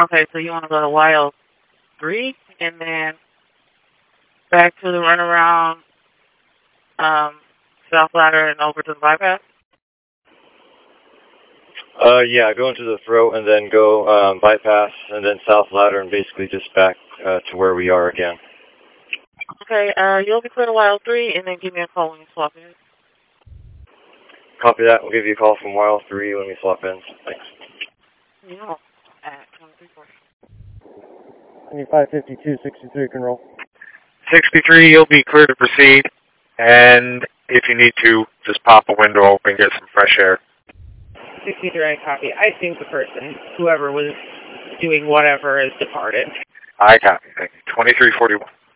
Okay, so you want to go to Wild 3 and then back to the runaround, South Ladder and over to the bypass? Yeah, go into the throat and then go bypass and then South Ladder and basically just back to where we are again. Okay, you'll be clear to Wild 3 and then give me a call when you swap in. Copy that. We'll give you a call from Wild 3 when we swap in. Thanks. Yeah, at 2340. 2552, 63 can roll. 63, you'll be clear to proceed. And if you need to, just pop a window open, get some fresh air. 63, I copy. I think the person, whoever was doing whatever, has departed. I copy. Thank you. 2341.